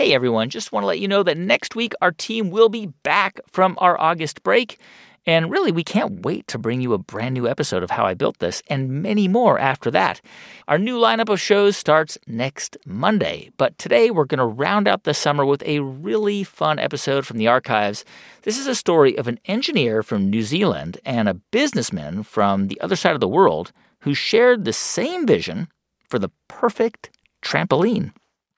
Hey, everyone, just want to let you know that next week our team will be back from our August break. And really, we can't wait to bring you a brand new episode of How I Built This and many more after that. Our new lineup of shows starts next Monday. But today, we're going to round out the summer with a really fun episode from the archives. This is a story of an engineer from New Zealand and a businessman from the other side of the world who shared the same vision for the perfect trampoline.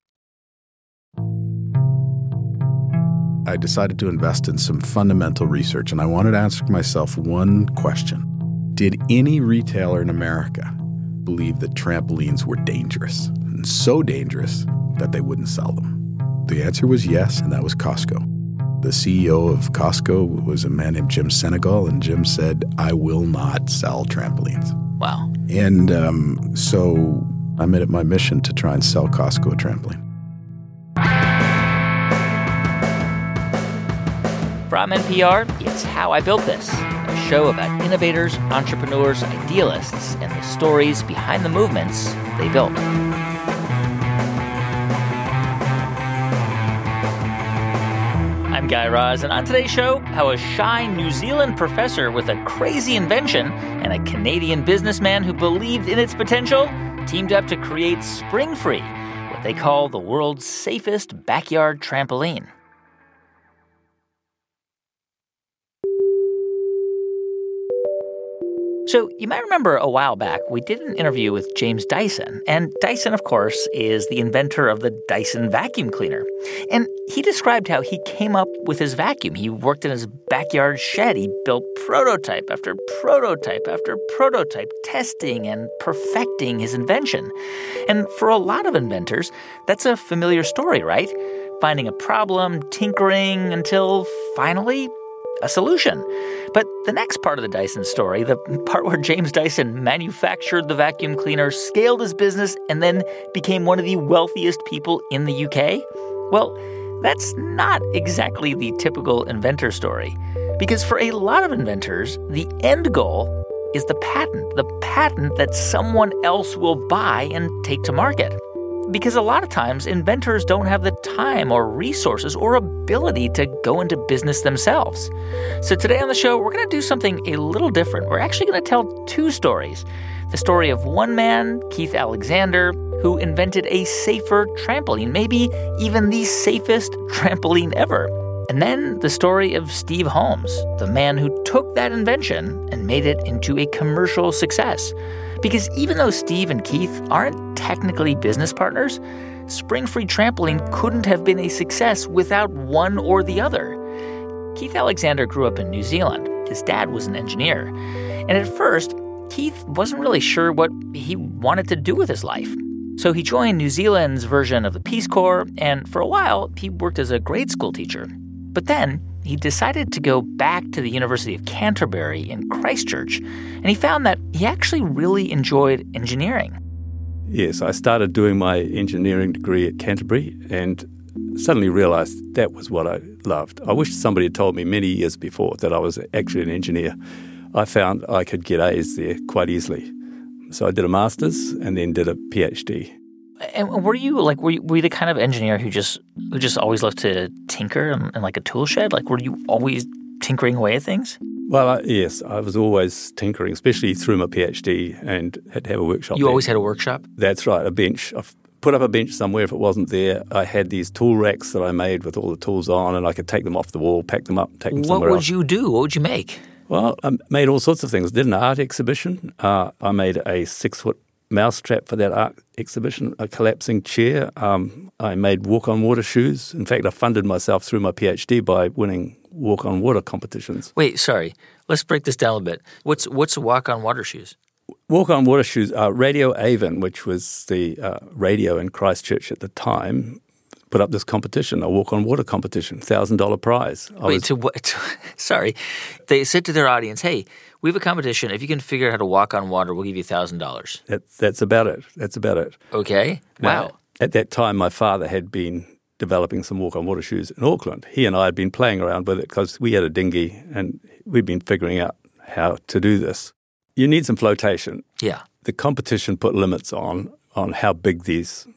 I decided to invest in some fundamental research, and I wanted to ask myself one question. Did any retailer in America believe that trampolines were dangerous, and so dangerous that they wouldn't sell them? The answer was yes, and that was Costco. The CEO of Costco was a man named Jim Senegal, and Jim said, I will not sell trampolines. Wow. And so I made it my mission to try and sell Costco a trampoline. From NPR, it's How I Built This, a show about innovators, entrepreneurs, idealists, and the stories behind the movements they built. I'm Guy Raz, and on today's show, how a shy New Zealand professor with a crazy invention and a Canadian businessman who believed in its potential teamed up to create Springfree, what they call the world's safest backyard trampoline. So you might remember a while back, we did an interview with James Dyson. And Dyson, of course, is the inventor of the Dyson vacuum cleaner. And he described how he came up with his vacuum. He worked in his backyard shed. He built prototype after prototype after prototype, testing and perfecting his invention. And for a lot of inventors, that's a familiar story, right? Finding a problem, tinkering, until finally a solution. But the next part of the Dyson story, the part where James Dyson manufactured the vacuum cleaner, scaled his business, and then became one of the wealthiest people in the UK, well, that's not exactly the typical inventor story. Because for a lot of inventors, the end goal is the patent that someone else will buy and take to market. Because a lot of times, inventors don't have the time or resources or ability to go into business themselves. So today on the show, we're going to do something a little different. We're actually going to tell two stories. The story of one man, Keith Alexander, who invented a safer trampoline, maybe even the safest trampoline ever. And then the story of Steve Holmes, the man who took that invention and made it into a commercial success. Because even though Steve and Keith aren't technically business partners, Springfree Trampoline couldn't have been a success without one or the other. Keith Alexander grew up in New Zealand. His dad was an engineer. And at first, Keith wasn't really sure what he wanted to do with his life. So he joined New Zealand's version of the Peace Corps, and for a while, he worked as a grade school teacher. But then he decided to go back to the University of Canterbury in Christchurch, and he found that he actually really enjoyed engineering. Yes, I started doing my engineering degree at Canterbury and suddenly realized that was what I loved. I wish somebody had told me many years before that I was actually an engineer. I found I could get A's there quite easily. So I did a master's and then did a PhD. And were you the kind of engineer who just always loved to tinker in like a tool shed? Like, were you always tinkering away at things? Well, yes, I was always tinkering, especially through my PhD, and had to have a workshop. You always had a workshop? That's right, a bench. I've put up a bench somewhere if it wasn't there. I had these tool racks that I made with all the tools on, and I could take them off the wall, pack them up, take them somewhere else. What would you do? What would you make? Well, I made all sorts of things. Did an art exhibition. I made a 6-foot mousetrap for that art exhibition, a collapsing chair. I made walk-on-water shoes. In fact, I funded myself through my PhD by winning walk-on-water competitions. Wait, sorry. Let's break this down a bit. What's walk-on-water shoes? Walk-on-water shoes are Radio Avon, which was the radio in Christchurch at the time, put up this competition, a walk-on-water competition, $1,000 prize. Sorry. They said to their audience, hey, we have a competition. If you can figure out how to walk on water, we'll give you $1,000. That's about it. Okay. Now, wow. At that time, my father had been developing some walk-on-water shoes in Auckland. He and I had been playing around with it because we had a dinghy and we'd been figuring out how to do this. You need some flotation. Yeah. The competition put limits on how big these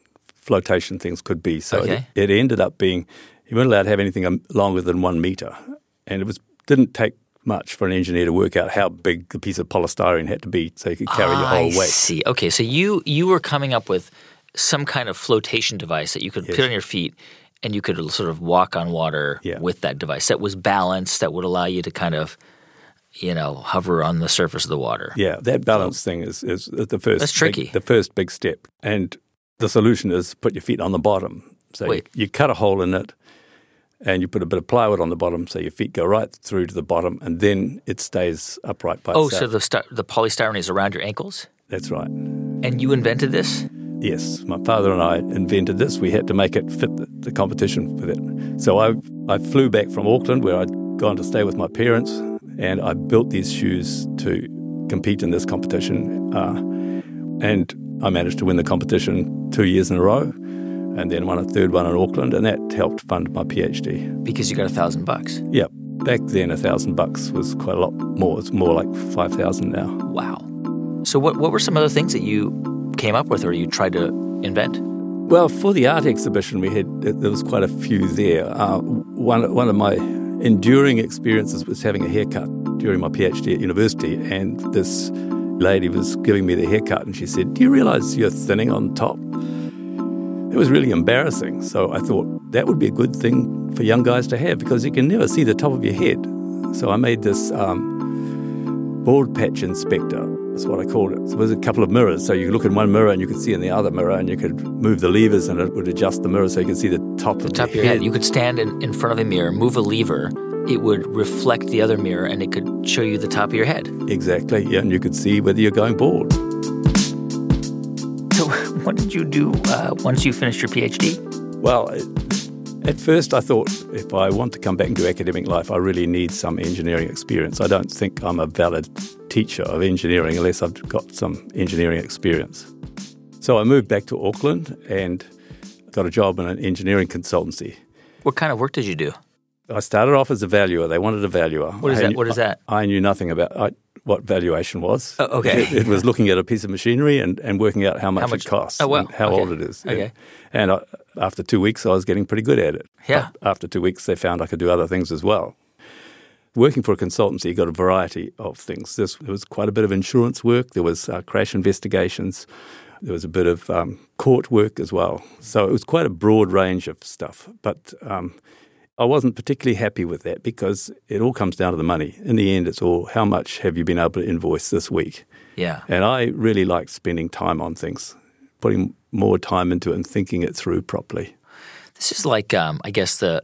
flotation things could be. So Okay. it ended up being, you weren't allowed to have anything longer than 1 meter. And it didn't take much for an engineer to work out how big the piece of polystyrene had to be so you could carry your whole weight. I see. Okay, so you were coming up with some kind of flotation device that you could put on your feet and you could sort of walk on water with that device that was balanced, that would allow you to kind of, hover on the surface of the water. Yeah, that balance thing is the first. That's tricky. The first big step. And the solution is put your feet on the bottom. So you cut a hole in it and you put a bit of plywood on the bottom so your feet go right through to the bottom and then it stays upright by itself. Oh, so the polystyrene is around your ankles? That's right. And you invented this? Yes, my father and I invented this. We had to make it fit the competition with it. So I flew back from Auckland where I'd gone to stay with my parents and I built these shoes to compete in this competition. And I managed to win the competition 2 years in a row and then won a third one in Auckland, and that helped fund my PhD. Because you got $1,000? Yeah. Back then, $1,000 was quite a lot more. It's more like 5,000 now. Wow. So what were some other things that you came up with or you tried to invent? Well, for the art exhibition, there was quite a few there. One of my enduring experiences was having a haircut during my PhD at university, and this lady was giving me the haircut, and she said, "Do you realize you're thinning on top?" It was really embarrassing, so I thought that would be a good thing for young guys to have because you can never see the top of your head. So I made this bald patch inspector. That's what I called it. So there's a couple of mirrors. So you could look in one mirror and you could see in the other mirror, and you could move the levers and it would adjust the mirror so you could see the top of your head. You could stand in front of a mirror, move a lever, it would reflect the other mirror and it could show you the top of your head. Exactly, yeah, and you could see whether you're going bald. So what did you do once you finished your PhD? Well, at first I thought if I want to come back into academic life, I really need some engineering experience. I don't think I'm a valid teacher of engineering unless I've got some engineering experience. So I moved back to Auckland and got a job in an engineering consultancy. What kind of work did you do? I started off as a valuer. They wanted a valuer. What is that? I knew nothing about what valuation was. Oh, okay. It was looking at a piece of machinery and working out how much it costs and how old it is. Okay. And after 2 weeks, I was getting pretty good at it. Yeah. But after 2 weeks, they found I could do other things as well. Working for a consultancy, you got a variety of things. There was quite a bit of insurance work. There was crash investigations. There was a bit of court work as well. So it was quite a broad range of stuff. But I wasn't particularly happy with that because it all comes down to the money. In the end, it's all how much have you been able to invoice this week? Yeah. And I really liked spending time on things, putting more time into it and thinking it through properly. This is like, I guess, the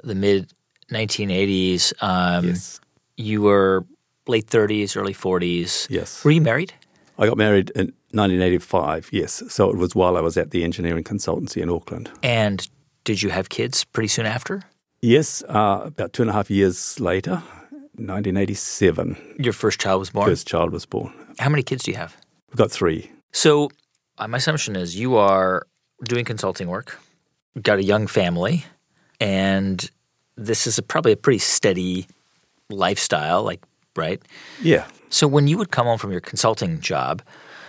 mid-1980s. Yes. You were late 30s, early 40s. Yes. Were you married? I got married in 1985, yes. So it was while I was at the engineering consultancy in Auckland. And did you have kids pretty soon after? Yes, about 2.5 years later, 1987. Your first child was born? First child was born. How many kids do you have? We've got 3. So my assumption is you are doing consulting work, you've got a young family, and this is probably a pretty steady lifestyle, right? Yeah. So when you would come home from your consulting job,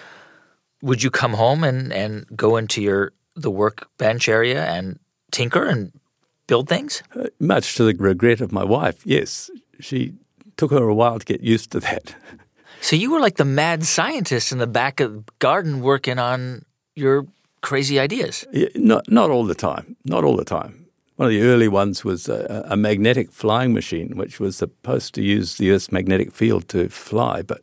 would you come home and go into the workbench area and tinker and build things? Much to the regret of my wife, yes. She took her a while to get used to that. So you were like the mad scientist in the back of the garden working on your crazy ideas. Yeah, not all the time. Not all the time. One of the early ones was a magnetic flying machine, which was supposed to use the Earth's magnetic field to fly. But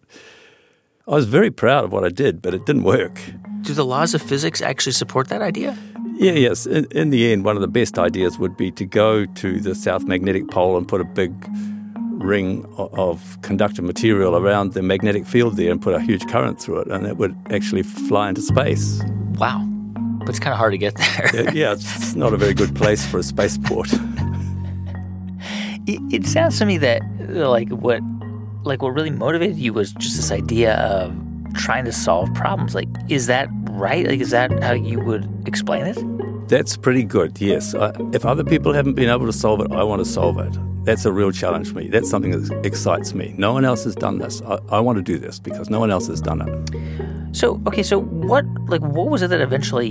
I was very proud of what I did, but it didn't work. Do the laws of physics actually support that idea? Yes. In the end, one of the best ideas would be to go to the South Magnetic Pole and put a big ring of conductive material around the magnetic field there and put a huge current through it, and it would actually fly into space. Wow. But it's kind of hard to get there. Yeah, it's not a very good place for a spaceport. It sounds to me that what really motivated you was just this idea of trying to solve problems. Is that right? Is that how you would explain it? That's pretty good, yes. If other people haven't been able to solve it, I want to solve it. That's a real challenge for me. That's something that excites me. No one else has done this. I want to do this because no one else has done it. So what was it that eventually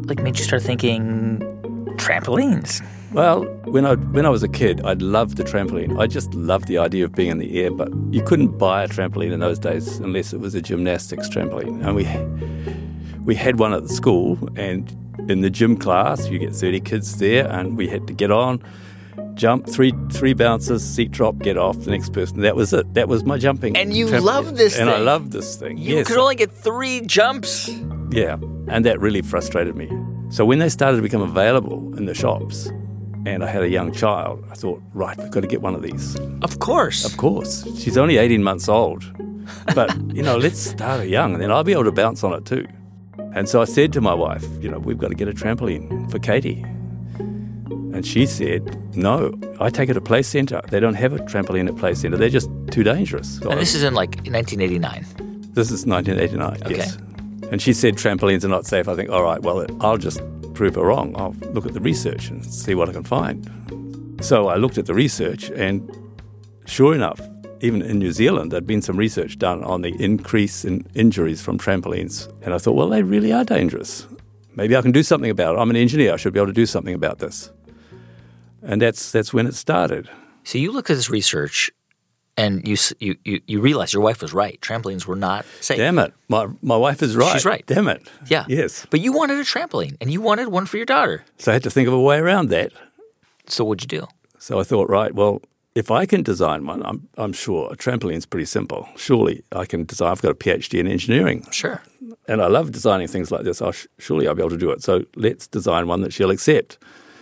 made you start thinking trampolines? Well, when I was a kid, I'd loved the trampoline. I just loved the idea of being in the air, but you couldn't buy a trampoline in those days unless it was a gymnastics trampoline. And we had one at the school, and in the gym class, you get 30 kids there, and we had to get on, jump, three bounces, seat drop, get off, the next person. That was it. That was my jumping. And you loved this thing. And I loved this thing, You could only get 3 jumps. Yeah, and that really frustrated me. So when they started to become available in the shops, and I had a young child, I thought, right, we've got to get one of these. Of course. Of course. She's only 18 months old. But, let's start her young, and then I'll be able to bounce on it too. And so I said to my wife, we've got to get a trampoline for Katie. And she said, no, I take her to Play Centre. They don't have a trampoline at Play Centre. They're just too dangerous. And this is in 1989? This is 1989, okay. Yes. And she said trampolines are not safe. I think, all right, well, I'll just prove her wrong. I'll look at the research and see what I can find. So I looked at the research, and sure enough, even in New Zealand, there'd been some research done on the increase in injuries from trampolines. And I thought, well, they really are dangerous. Maybe I can do something about it. I'm an engineer. I should be able to do something about this. And that's when it started. So you looked at this research, and you realized your wife was right. Trampolines were not safe. Damn it. My wife is right. She's right. Damn it. Yeah. Yes. But you wanted a trampoline, and you wanted one for your daughter. So I had to think of a way around that. So what'd you do? So I thought, right, well, if I can design one, I'm sure a trampoline's pretty simple. Surely I can design. I've got a PhD in engineering. Sure. And I love designing things like this. Surely I'll be able to do it. So let's design one that she'll accept.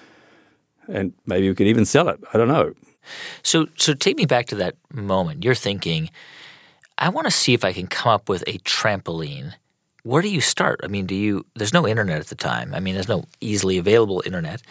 And maybe we could even sell it. I don't know. So take me back to that moment. You're thinking, I want to see if I can come up with a trampoline. Where do you start? I mean, there's no internet at the time. I mean, there's no easily available internet.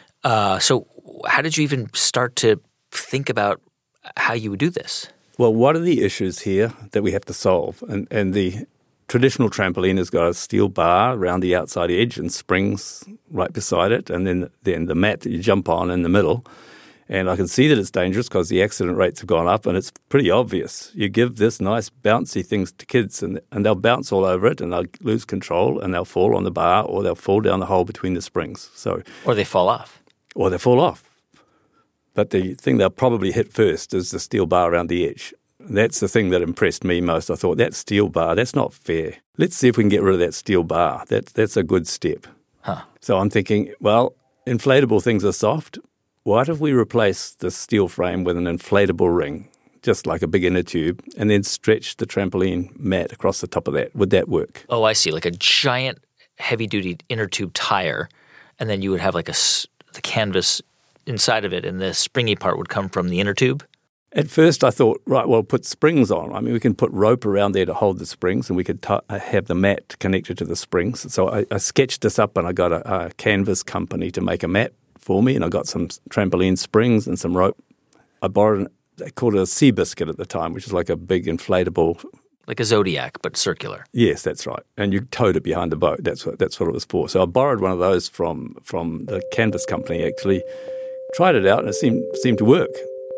So how did you even start to think about how you would do this? Well, what are the issues here that we have to solve? And the traditional trampoline has got a steel bar around the outside edge and springs right beside it, and then the mat that you jump on in the middle. And I can see that it's dangerous because the accident rates have gone up, and it's pretty obvious. You give this nice bouncy things to kids, and they'll bounce all over it, and they'll lose control, and they'll fall on the bar, or they'll fall down the hole between the springs. Or they fall off. Or they fall off. But the thing they'll probably hit first is the steel bar around the edge. That's the thing that impressed me most. I thought, that steel bar, that's not fair. Let's see if we can get rid of that steel bar. That's a good step. Huh. So I'm thinking, well, inflatable things are soft. What if we replace the steel frame with an inflatable ring, just like a big inner tube, and then stretch the trampoline mat across the top of that? Would that work? Oh, I see. Like a giant heavy-duty inner tube tire, and then you would have like the canvas inside of it, and the springy part would come from the inner tube? At first I thought, right, well, put springs on. I mean, we can put rope around there to hold the springs, and we could have the mat connected to the springs. So I sketched this up, and I got a canvas company to make a mat for me, and I got some trampoline springs and some rope. I borrowed, they called it a Seabiscuit at the time, which is like a big inflatable. Like a Zodiac, but circular. Yes, that's right. And you towed it behind the boat. That's what it was for. So I borrowed one of those from the canvas company, actually. Tried it out, and it seemed to work.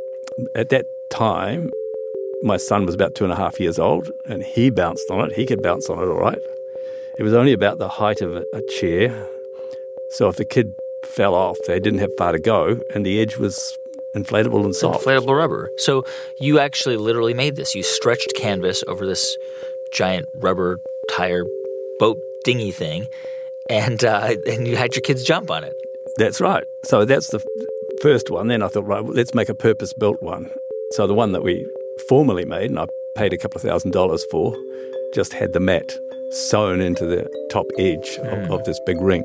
At that time, my son was about 2.5 years old, and he bounced on it. He could bounce on it all right. It was only about the height of a chair. So if the kid fell off, they didn't have far to go, and the edge was inflatable and soft. Inflatable rubber. So you actually literally made this. You stretched canvas over this giant rubber tire boat dinghy thing, and you had your kids jump on it. That's right. So that's the first one. Then I thought, right, let's make a purpose-built one. So the one that we formally made, and I paid a couple of $1,000s for, just had the mat sewn into the top edge of this big ring.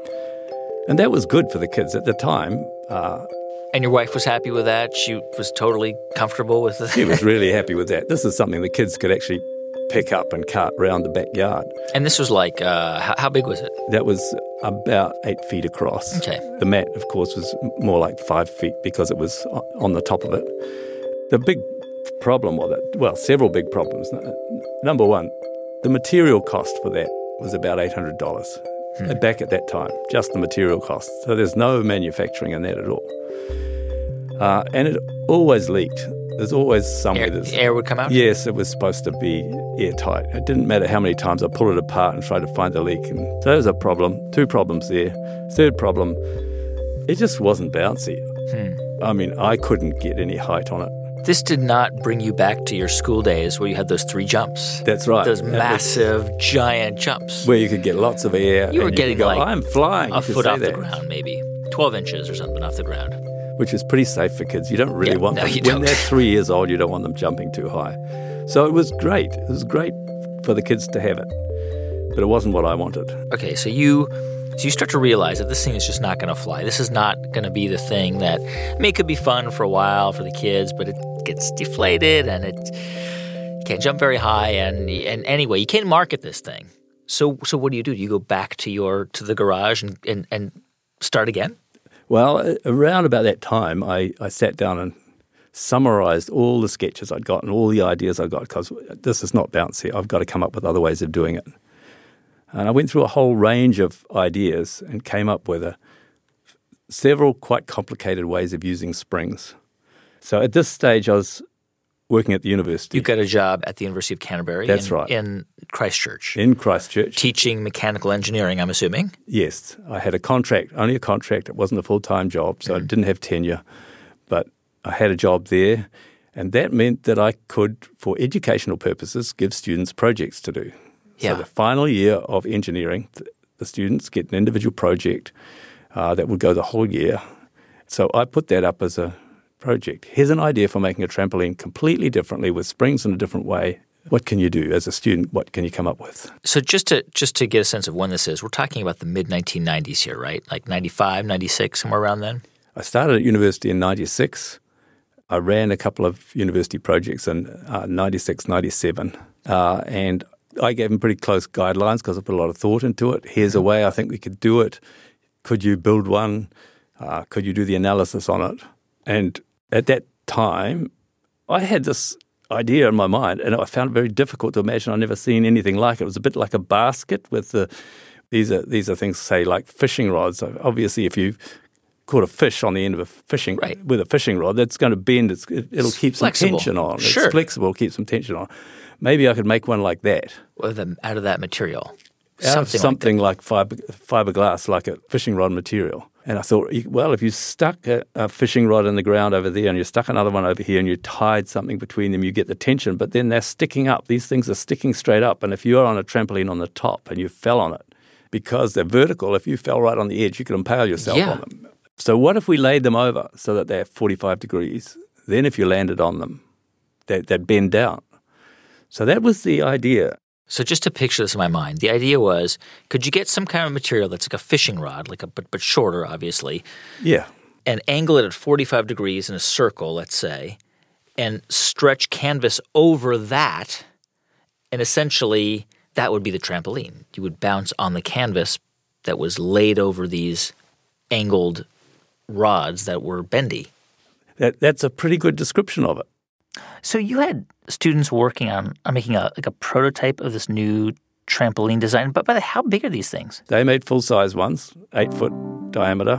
And that was good for the kids at the time. And your wife was happy with that? She was totally comfortable with it? She was really happy with that. This is something the kids could actually pick up and cart around the backyard. And this was like, how big was it? That was about 8 feet across. Okay. The mat, of course, was more like 5 feet because it was on the top of it. The big problem with it, well, several big problems. Number one, the material cost for that was about $800 back at that time, just the material cost. So there's no manufacturing in that at all. And it always leaked. There's always somewhere air would come out? Yes, it was supposed to be airtight. It didn't matter how many times I pulled it apart and tried to find the leak. And so there was a problem, 2 problems there. Third problem, it just wasn't bouncy. I mean, I couldn't get any height on it. This did not bring you back to your school days where you had those 3 jumps. That's right. Those massive, giant jumps. Where you could get lots of air. You were getting like, I'm flying. A foot off the ground, maybe. 12 inches or something off the ground. Which is pretty safe for kids. You don't really want them. You when don't. They're 3 years old, you don't want them jumping too high. So it was great. It was great for the kids to have it. But it wasn't what I wanted. Okay, so you start to realize that this thing is just not going to fly. This is not going to be the thing that could be fun for a while for the kids, but it gets deflated and you can't jump very high. And anyway, you can't market this thing. So what do? Do you go back to the garage and start again? Well, around about that time, I sat down and summarized all the sketches I'd got and all the ideas I got because this is not bouncy. I've got to come up with other ways of doing it. And I went through a whole range of ideas and came up with several quite complicated ways of using springs. So at this stage, I was working at the university. You got a job at the University of Canterbury. That's right. In Christchurch. In Christchurch. Teaching mechanical engineering, I'm assuming. Yes. I had only a contract. It wasn't a full-time job, so I didn't have tenure. But I had a job there, and that meant that I could, for educational purposes, give students projects to do. Yeah. So the final year of engineering, the students get an individual project that would go the whole year. So I put that up as a project. Here's an idea for making a trampoline completely differently with springs in a different way. What can you do as a student? What can you come up with? So just to get a sense of when this is, we're talking about the mid-1990s here, right? Like 95, 96, somewhere around then? I started at university in 96. I ran a couple of university projects in 96, 97. And I gave them pretty close guidelines because I put a lot of thought into it. Here's a way I think we could do it. Could you build one? Could you do the analysis on it? And at that time, I had this idea in my mind, and I found it very difficult to imagine. I'd never seen anything like it. It was a bit like a basket with these are things, say, like fishing rods. Obviously, if you caught a fish on the end of a fishing with a fishing rod, that's going to bend. It'll keep some tension on. Sure. It's flexible, keep some tension on. Maybe I could make one like that. Out of that material. Something like fiberglass, like a fishing rod material. And I thought, well, if you stuck a fishing rod in the ground over there and you stuck another one over here and you tied something between them, you get the tension. But then they're sticking up. These things are sticking straight up. And if you're on a trampoline on the top and you fell on it, because they're vertical, if you fell right on the edge, you could impale yourself on them. So what if we laid them over so that they're 45 degrees? Then if you landed on them, they'd bend down. So that was the idea. So just to picture this in my mind, the idea was, could you get some kind of material that's like a fishing rod, but shorter, obviously. Yeah. And angle it at 45 degrees in a circle, let's say, and stretch canvas over that, and essentially that would be the trampoline. You would bounce on the canvas that was laid over these angled rods that were bendy. That's a pretty good description of it. So you had students working on making a prototype of this new trampoline design, but by how big are these things? They made full-size ones, 8-foot diameter.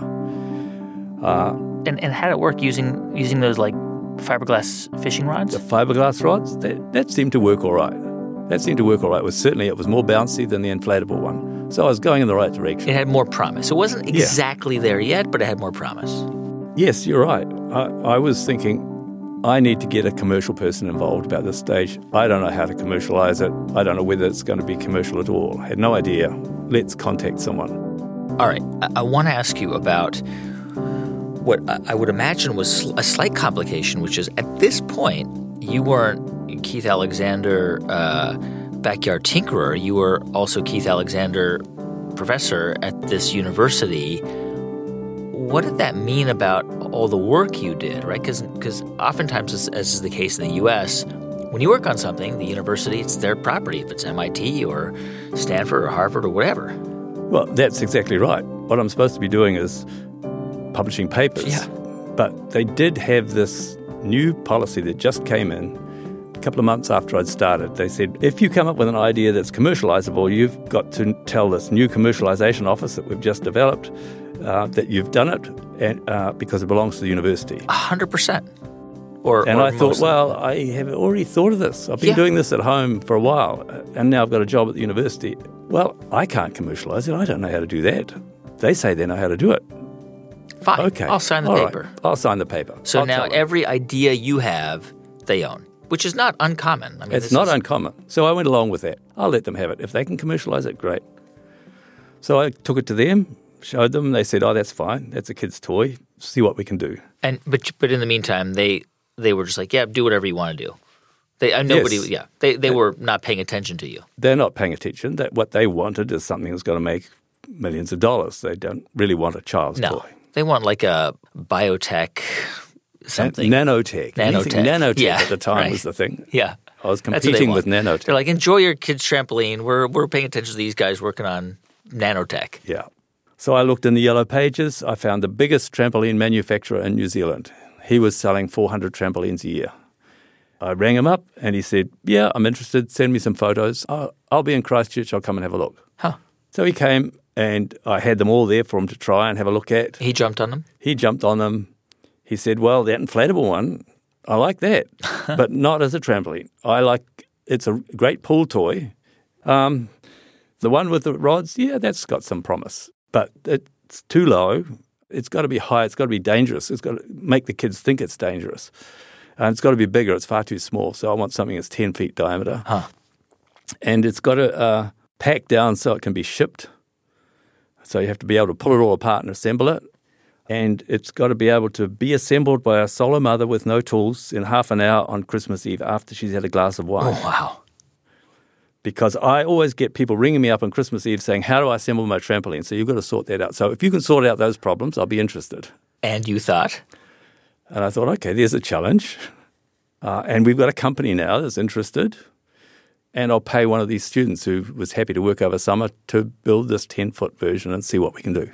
And how did it work using those like fiberglass fishing rods? The fiberglass rods, that seemed to work all right. It was more bouncy than the inflatable one. So I was going in the right direction. It had more promise. It wasn't exactly there yet, but it had more promise. Yes, you're right. I was thinking, I need to get a commercial person involved about this stage. I don't know how to commercialize it. I don't know whether it's going to be commercial at all. I had no idea. Let's contact someone. All right. I want to ask you about what I would imagine was a slight complication, which is at this point, you weren't Keith Alexander backyard tinkerer. You were also Keith Alexander professor at this university. What did that mean about all the work you did, right? Because oftentimes, as is the case in the U.S., when you work on something, the university, it's their property. If it's MIT or Stanford or Harvard or whatever. Well, that's exactly right. What I'm supposed to be doing is publishing papers. Yeah. But they did have this new policy that just came in a couple of months after I'd started. They said, if you come up with an idea that's commercializable, you've got to tell this new commercialization office that we've just developed that you've done it and because it belongs to the university. 100%. And I thought, well, I have already thought of this. I've been doing this at home for a while, and now I've got a job at the university. Well, I can't commercialize it. I don't know how to do that. They say they know how to do it. Fine. Okay. I'll sign the paper. Right. I'll sign the paper. So now every idea you have, they own, which is not uncommon. I mean, it's not uncommon. So I went along with that. I'll let them have it. If they can commercialize it, great. So I took it to them, showed them. They said, oh, that's fine. That's a kid's toy. See what we can do. But in the meantime, they were just like, yeah, do whatever you want to do. They were not paying attention to you. They're not paying attention. What they wanted is something that's going to make millions of dollars. They don't really want a child's toy. They want like a biotech something. Nanotech. Nanotech at the time was the thing. Yeah. I was competing with nanotech. They're like, enjoy your kid's trampoline. We're paying attention to these guys working on nanotech. Yeah. So I looked in the yellow pages. I found the biggest trampoline manufacturer in New Zealand. He was selling 400 trampolines a year. I rang him up and he said, yeah, I'm interested. Send me some photos. I'll be in Christchurch. I'll come and have a look. Huh. So he came and I had them all there for him to try and have a look at. He jumped on them? He jumped on them. He said, well, that inflatable one, I like that, but not as a trampoline. It's a great pool toy. The one with the rods, yeah, that's got some promise, but it's too low. It's got to be high. It's got to be dangerous. It's got to make the kids think it's dangerous. And it's got to be bigger. It's far too small. So I want something that's 10 feet diameter. Huh. And it's got to pack down so it can be shipped. So you have to be able to pull it all apart and assemble it. And it's got to be able to be assembled by a solo mother with no tools in half an hour on Christmas Eve after she's had a glass of wine. Oh, wow. Because I always get people ringing me up on Christmas Eve saying, how do I assemble my trampoline? So you've got to sort that out. So if you can sort out those problems, I'll be interested. And you thought? And I thought, okay, there's a challenge. And we've got a company now that's interested. And I'll pay one of these students who was happy to work over summer to build this 10-foot version and see what we can do.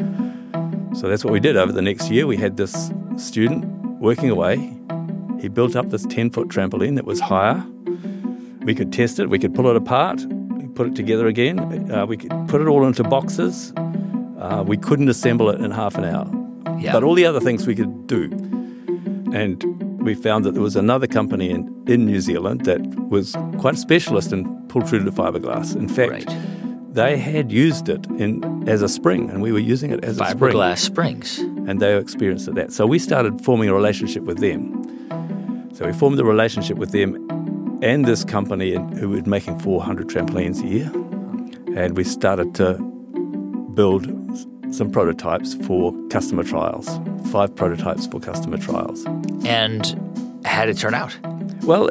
So that's what we did. Over the next year, we had this student working away. He built up this 10-foot trampoline that was higher. We could test it. We could pull it apart, put it together again. We could put it all into boxes. We couldn't assemble it in half an hour. Yeah. But all the other things we could do. And we found that there was another company in New Zealand that was quite a specialist in pultruded fiberglass. In fact, they had used it as a spring, and we were using it as a spring. Fiberglass springs. And they experienced that. So we started forming a relationship with them. So we formed a relationship with them and this company who was making 400 trampolines a year. And we started to build some prototypes for customer trials, 5 prototypes for customer trials. And how did it turn out? Well,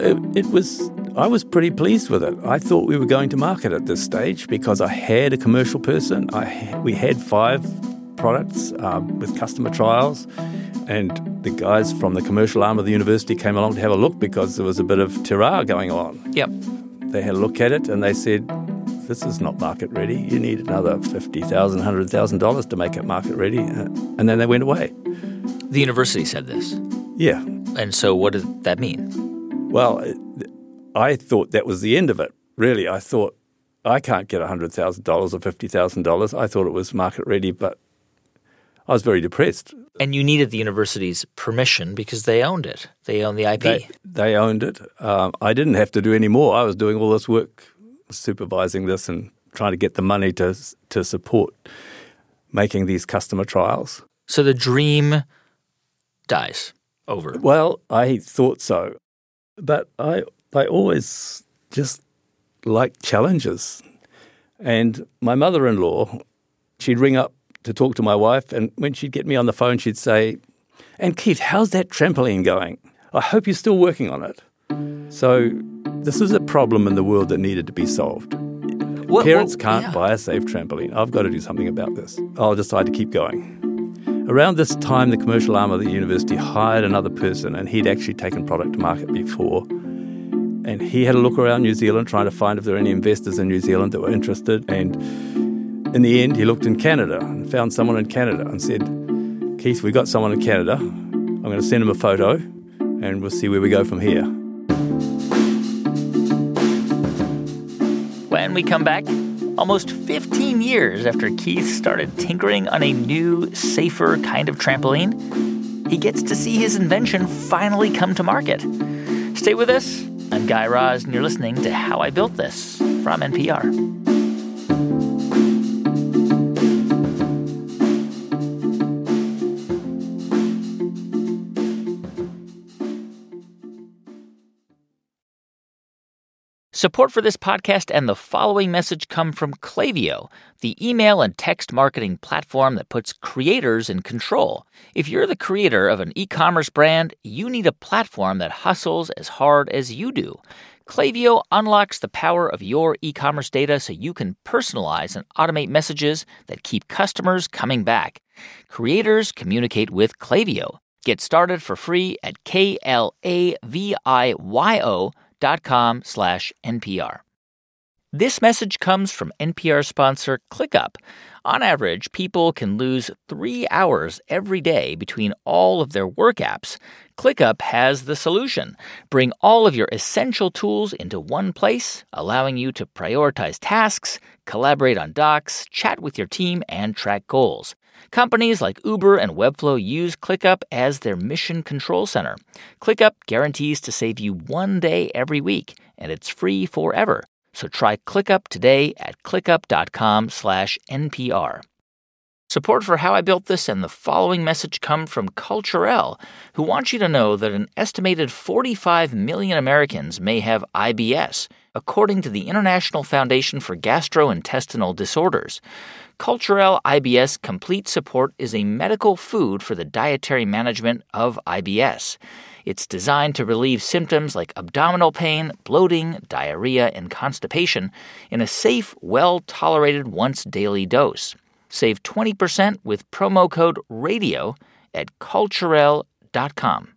I was pretty pleased with it. I thought we were going to market at this stage because I had a commercial person. We had 5 products with customer trials, and the guys from the commercial arm of the university came along to have a look because there was a bit of tirade going on. Yep. They had a look at it and they said, this is not market ready. You need another $50,000, $100,000 to make it market ready. And then they went away. The university said this? Yeah. And so what did that mean? Well, I thought that was the end of it, really. I thought, I can't get $100,000 or $50,000. I thought it was market ready, but I was very depressed. And you needed the university's permission because they owned it. They owned the IP. They owned it. I didn't have to do any more. I was doing all this work, supervising this and trying to get the money to support making these customer trials. So the dream dies over. Well, I thought so. But I always just liked challenges. And my mother-in-law, she'd ring up to talk to my wife, and when she'd get me on the phone, she'd say, and Keith, how's that trampoline going? I hope you're still working on it. So this is a problem in the world that needed to be solved. Parents can't buy a safe trampoline. I've got to do something about this. I'll decide to keep going. Around this time, the commercial arm of the university hired another person, and he'd actually taken product to market before. And he had a look around New Zealand, trying to find if there were any investors in New Zealand that were interested. And in the end, he looked in Canada and found someone in Canada and said, Keith, we got someone in Canada. I'm going to send him a photo, and we'll see where we go from here. When we come back, almost 15 years after Keith started tinkering on a new, safer kind of trampoline, he gets to see his invention finally come to market. Stay with us. I'm Guy Raz, and you're listening to How I Built This from NPR. Support for this podcast and the following message come from Klaviyo, the email and text marketing platform that puts creators in control. If you're the creator of an e-commerce brand, you need a platform that hustles as hard as you do. Klaviyo unlocks the power of your e-commerce data so you can personalize and automate messages that keep customers coming back. Creators communicate with Klaviyo. Get started for free at klaviyo.com/NPR. This message comes from NPR sponsor ClickUp. On average, people can lose 3 hours every day between all of their work apps. ClickUp has the solution. Bring all of your essential tools into one place, allowing you to prioritize tasks, collaborate on docs, chat with your team, and track goals. Companies like Uber and Webflow use ClickUp as their mission control center. ClickUp guarantees to save you 1 day every week, and it's free forever. So try ClickUp today at clickup.com/NPR. Support for How I Built This and the following message come from Culturelle, who wants you to know that an estimated 45 million Americans may have IBS, according to the International Foundation for Gastrointestinal Disorders. Culturelle IBS Complete Support is a medical food for the dietary management of IBS. It's designed to relieve symptoms like abdominal pain, bloating, diarrhea, and constipation in a safe, well-tolerated once-daily dose. Save 20% with promo code RADIO at culturelle.com.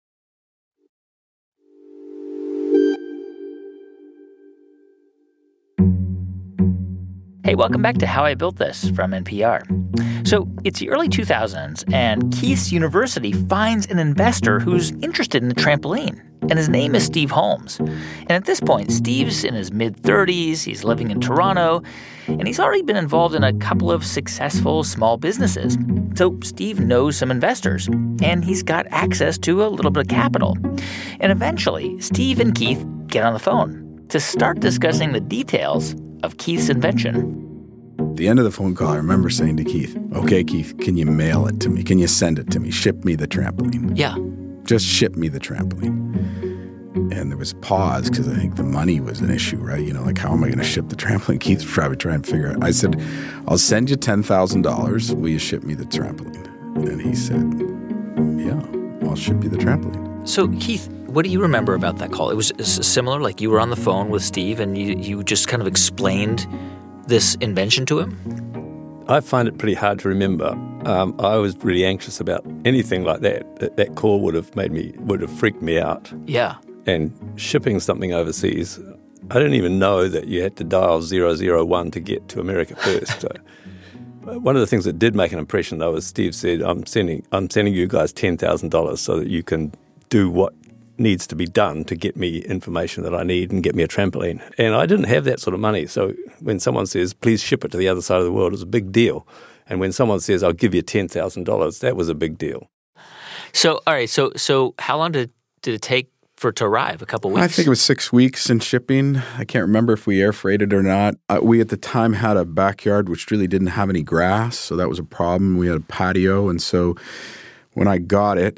Hey, welcome back to How I Built This from NPR. So it's the early 2000s, and Keith's University finds an investor who's interested in the trampoline, and his name is Steve Holmes. And at this point, Steve's in his mid-30s, he's living in Toronto, and he's already been involved in a couple of successful small businesses. So Steve knows some investors, and he's got access to a little bit of capital. And eventually, Steve and Keith get on the phone to start discussing the details of Keith's invention. At the end of the phone call, I remember saying to Keith, okay, Keith, can you mail it to me? Can you send it to me? Ship me the trampoline. Yeah. Just ship me the trampoline. And there was a pause because I think the money was an issue, right? You know, like, how am I going to ship the trampoline? Keith's probably trying to figure out. I said, I'll send you $10,000. Will you ship me the trampoline? And he said, yeah, I'll ship you the trampoline. So, Keith, what do you remember about that call? It was similar, like you were on the phone with Steve and you just kind of explained this invention to him? I find it pretty hard to remember. I was really anxious about anything like that. That call would have freaked me out. Yeah. And shipping something overseas, I didn't even know that you had to dial 001 to get to America first. One of the things that did make an impression, though, is Steve said, I'm sending you guys $10,000 so that you can do what needs to be done to get me information that I need and get me a trampoline. And I didn't have that sort of money. So when someone says, please ship it to the other side of the world, it's a big deal. And when someone says, I'll give you $10,000, that was a big deal. So, all right, so how long did it take for it to arrive? A couple weeks? I think it was 6 weeks in shipping. I can't remember if we air freighted or not. We at the time had a backyard which really didn't have any grass, so that was a problem. We had a patio, and so when I got it,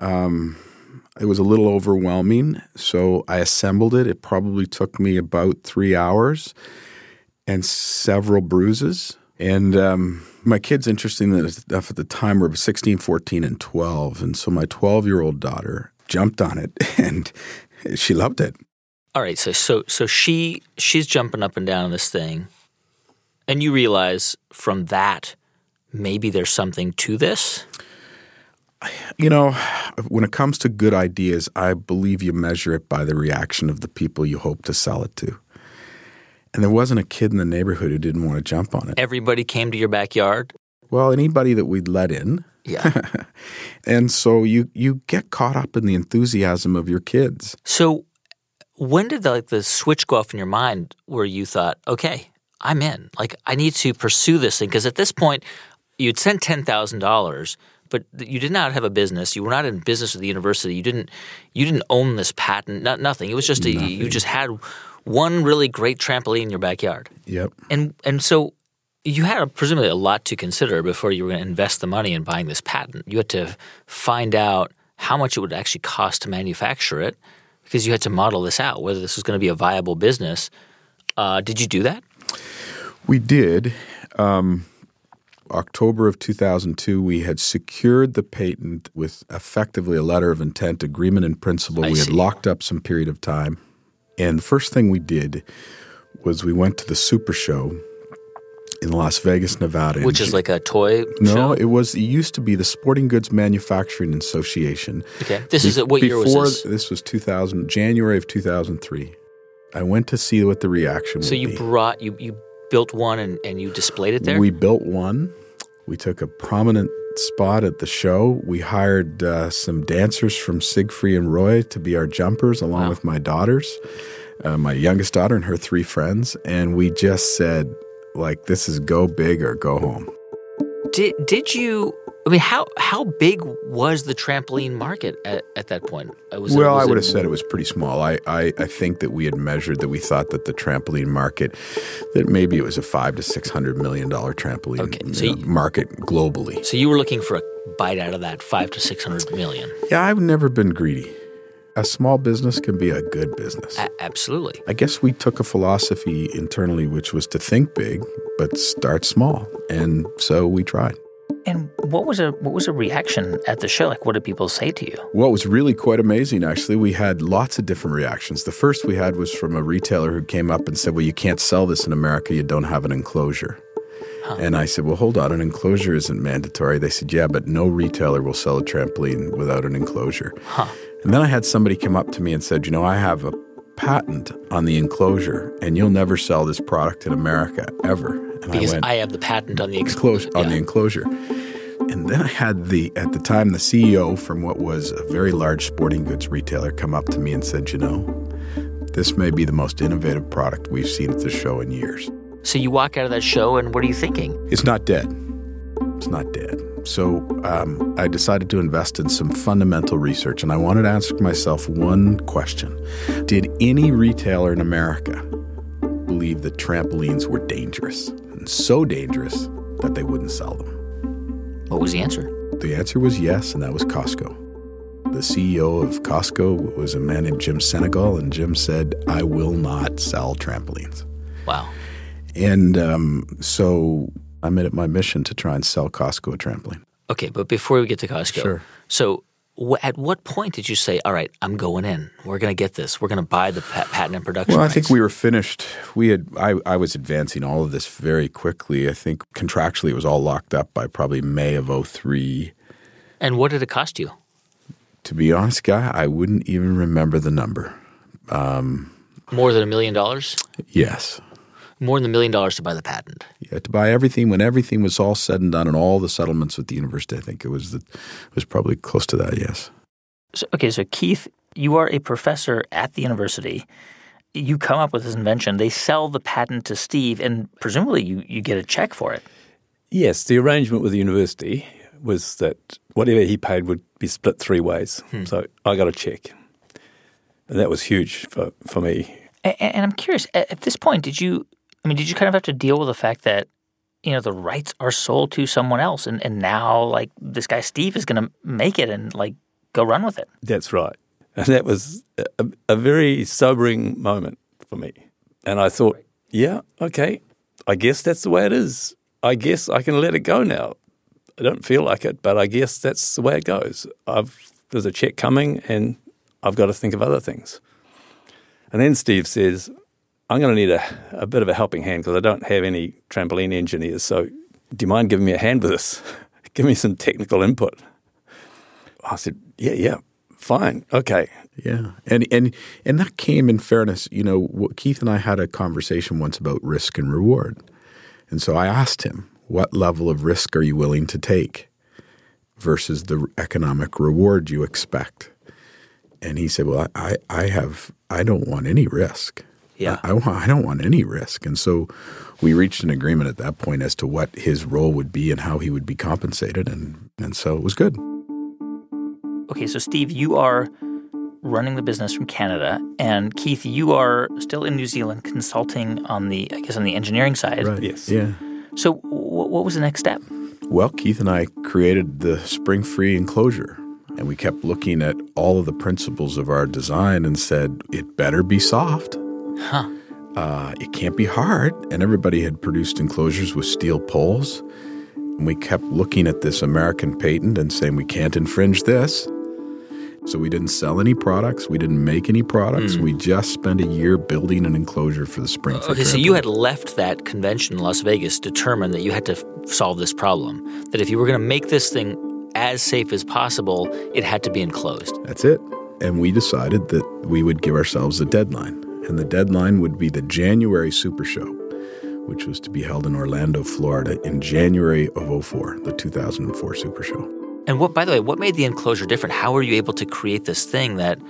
it was a little overwhelming, so I assembled it. It probably took me about 3 hours and several bruises. And my kids, interestingly enough, at the time were 16, 14, and 12. And so my 12-year-old daughter jumped on it, and she loved it. All right, so she's jumping up and down on this thing, and you realize from that maybe there's something to this? You know, when it comes to good ideas, I believe you measure it by the reaction of the people you hope to sell it to. And there wasn't a kid in the neighborhood who didn't want to jump on it. Everybody came to your backyard? Well, anybody that we'd let in. Yeah. And so you get caught up in the enthusiasm of your kids. So when did the switch go off in your mind where you thought, okay, I'm in. Like, I need to pursue this thing? Because at this point, you'd sent $10,000, but you did not have a business. You were not in business with the university. You didn't own this patent. Nothing. It was just you just had one really great trampoline in your backyard. Yep. And so you had presumably a lot to consider before you were going to invest the money in buying this patent. You had to find out how much it would actually cost to manufacture it because you had to model this out, whether this was going to be a viable business. Did you do that? We did. October of 2002, we had secured the patent with effectively a letter of intent, agreement in principle. We had locked up some period of time. And the first thing we did was we went to the Super Show in Las Vegas, Nevada. Which is like a toy show? No, it used to be the Sporting Goods Manufacturing Association. Okay. What year was this? This was January of 2003. I went to see what the reaction would be. So you built one and you displayed it there? We built one. We took a prominent spot at the show. We hired some dancers from Siegfried and Roy to be our jumpers along with my daughters, my youngest daughter and her 3 friends. And we just said, like, this is go big or go home. Did you – I mean, how big was the trampoline market at that point? I would have said it was pretty small. I think that we had measured that we thought that the trampoline market, that maybe it was a $500 to $600 million trampoline market globally. So you were looking for a bite out of that $500 to $600 million. Yeah, I've never been greedy. A small business can be a good business. Absolutely. I guess we took a philosophy internally, which was to think big but start small, and so we tried. And what was a reaction at the show? Like, what did people say to you? Well, it was really quite amazing, actually. We had lots of different reactions. The first we had was from a retailer who came up and said, well, you can't sell this in America. You don't have an enclosure. Huh. And I said, well, hold on. An enclosure isn't mandatory. They said, yeah, but no retailer will sell a trampoline without an enclosure. Huh. And then I had somebody come up to me and said, I have a patent on the enclosure, and you'll never sell this product in America ever. And because I have the patent on the enclosure. On the enclosure. And then I had at the time, the CEO from what was a very large sporting goods retailer come up to me and said, this may be the most innovative product we've seen at the show in years. So you walk out of that show, and what are you thinking? It's not dead. It's not dead. So I decided to invest in some fundamental research, and I wanted to ask myself one question. Did any retailer in America believe that trampolines were dangerous, and so dangerous that they wouldn't sell them? What was the answer? The answer was yes, and that was Costco. The CEO of Costco was a man named Jim Senegal, and Jim said, I will not sell trampolines. Wow. And so I made it my mission to try and sell Costco a trampoline. Okay, but before we get to Costco, sure. So at what point did you say, all right, I'm going in. We're going to get this. We're going to buy the patent and production rights? Well, I think we were finished. I was advancing all of this very quickly. I think contractually it was all locked up by probably May of 2003. And what did it cost you? To be honest, Guy, I wouldn't even remember the number. More than $1 million? Yes. More than $1 million to buy the patent. Yeah, to buy everything when everything was all said and done and all the settlements with the university. I think it was probably close to that. Yes. So Keith, you are a professor at the university. You come up with this invention. They sell the patent to Steve, and presumably you get a check for it. Yes, the arrangement with the university was that whatever he paid would be split 3 ways. So I got a check, and that was huge for me. And I'm curious, at this point, did you kind of have to deal with the fact that, the rights are sold to someone else and now, like, this guy Steve is going to make it and, like, go run with it? That's right. And that was a very sobering moment for me. And I thought, yeah, okay, I guess that's the way it is. I guess I can let it go now. I don't feel like it, but I guess that's the way it goes. There's a check coming and I've got to think of other things. And then Steve says, I'm going to need a bit of a helping hand because I don't have any trampoline engineers. So do you mind giving me a hand with this? Give me some technical input. I said, yeah, fine, okay. Yeah, and that came, in fairness, Keith and I had a conversation once about risk and reward. And so I asked him, what level of risk are you willing to take versus the economic reward you expect? And he said, well, I don't want any risk. Yeah. I don't want any risk. And so we reached an agreement at that point as to what his role would be and how he would be compensated. And so it was good. Okay, so Steve, you are running the business from Canada, and Keith, you are still in New Zealand consulting on the engineering side. Right. Yes. Yeah. So what was the next step? Well, Keith and I created the spring-free enclosure, and we kept looking at all of the principles of our design and said, it better be soft. Huh. It can't be hard. And everybody had produced enclosures with steel poles. And we kept looking at this American patent and saying, we can't infringe this. So we didn't sell any products. We didn't make any products. We just spent a year building an enclosure for the spring-free Okay, so trampoline. you had left that convention in Las Vegas determined that you had to solve this problem, that if you were going to make this thing as safe as possible, it had to be enclosed. That's it. And we decided that we would give ourselves a deadline. And the deadline would be the January Super Show, which was to be held in Orlando, Florida in January of 2004, the 2004 Super Show. And by the way, what made the enclosure different? How were you able to create this thing that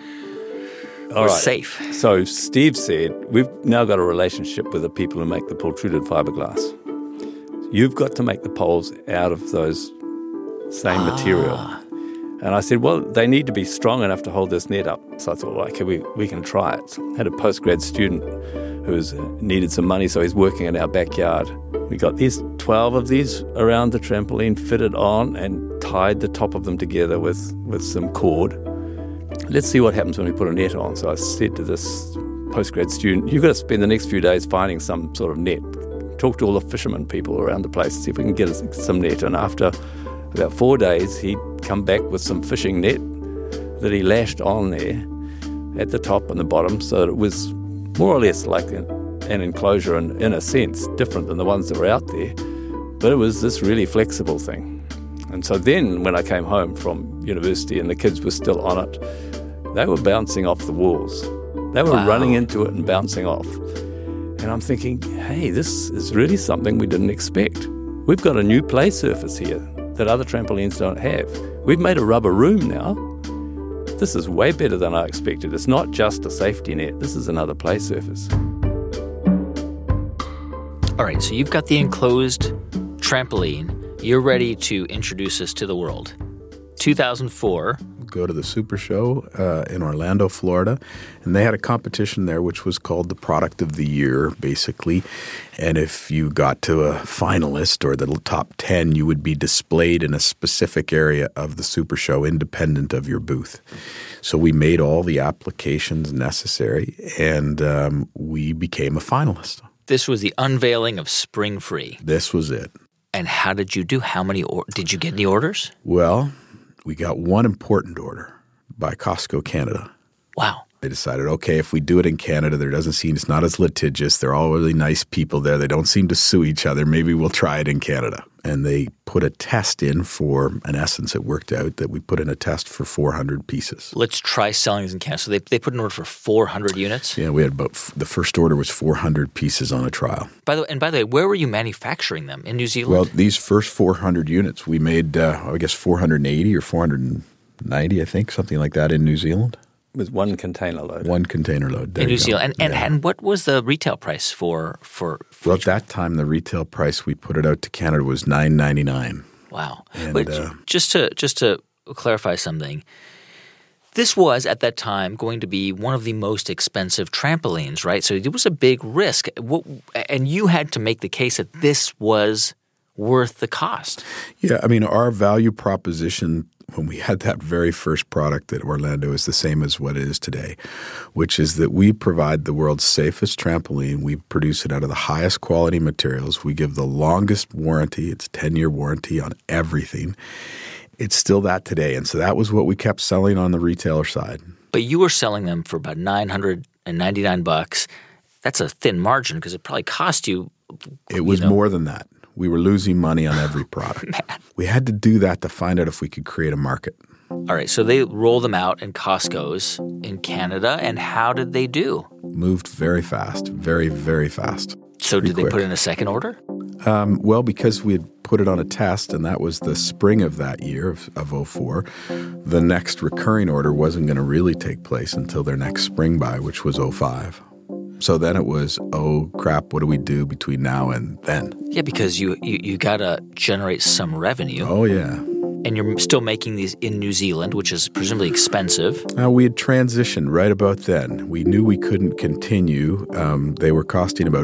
All was right. safe? So Steve said, we've now got a relationship with the people who make the pultruded fiberglass. You've got to make the poles out of those same material. And I said, well, they need to be strong enough to hold this net up. So I thought, well, okay, we can try it. So I had a postgrad student who needed some money, so he's working in our backyard. We got these 12 of these around the trampoline, fitted on and tied the top of them together with some cord. Let's see what happens when we put a net on. So I said to this postgrad student, you've got to spend the next few days finding some sort of net. Talk to all the fishermen people around the place, see if we can get some net. And after about 4 days, he'd come back with some fishing net that he lashed on there at the top and the bottom, so that it was more or less like an enclosure and, in a sense, different than the ones that were out there. But it was this really flexible thing. And so then when I came home from university and the kids were still on it, they were bouncing off the walls. They were running into it and bouncing off. And I'm thinking, hey, this is really something we didn't expect. We've got a new play surface here that other trampolines don't have. We've made a rubber room now. This is way better than I expected. It's not just a safety net. This is another play surface. All right, so you've got the enclosed trampoline. You're ready to introduce us to the world. 2004. Go to the Super Show in Orlando, Florida, and they had a competition there which was called the Product of the Year, basically. And if you got to a finalist or the top 10, you would be displayed in a specific area of the Super Show independent of your booth. So we made all the applications necessary, and we became a finalist. This was the unveiling of Spring Free. This was it. And how did you do? How many did you get any orders? Well, we got one important order by Costco Canada. Wow. They decided, okay, if we do it in Canada, it's not as litigious. They're all really nice people there. They don't seem to sue each other. Maybe we'll try it in Canada. And they put a test in for, in essence, it worked out that we put in a test for 400 pieces. Let's try selling these in Canada. So they put an order for 400 units? Yeah, we had the first order was 400 pieces on a trial. By the way, where were you manufacturing them? In New Zealand? Well, these first 400 units, we made, 480 or 490, I think, something like that in New Zealand. With one container load. One container load. There in New you go. Zealand. And what was the retail price for Well, at that time, the retail price we put it out to Canada was $9.99. Wow. And, but just to clarify something, this was at that time going to be one of the most expensive trampolines, right? So it was a big risk. And you had to make the case that this was worth the cost. Yeah, I mean, our value proposition when we had that very first product at Orlando is the same as what it is today, which is that we provide the world's safest trampoline. We produce it out of the highest quality materials. We give the longest warranty. It's a 10-year warranty on everything. It's still that today. And so that was what we kept selling on the retailer side. But you were selling them for about $999. That's a thin margin because it probably cost you. It was more than that. We were losing money on every product. We had to do that to find out if we could create a market. All right, so they roll them out in Costco's in Canada, and how did they do? Moved very fast, very, very fast. So did they quick. put in a second order? Well, because we had put it on a test, and that was the spring of that year of 2004, the next recurring order wasn't going to really take place until their next spring buy, which was 2005. So then it was, oh, crap, what do we do between now and then? Yeah, because you got to generate some revenue. Oh, yeah. And you're still making these in New Zealand, which is presumably expensive. We had transitioned right about then. We knew we couldn't continue. They were costing about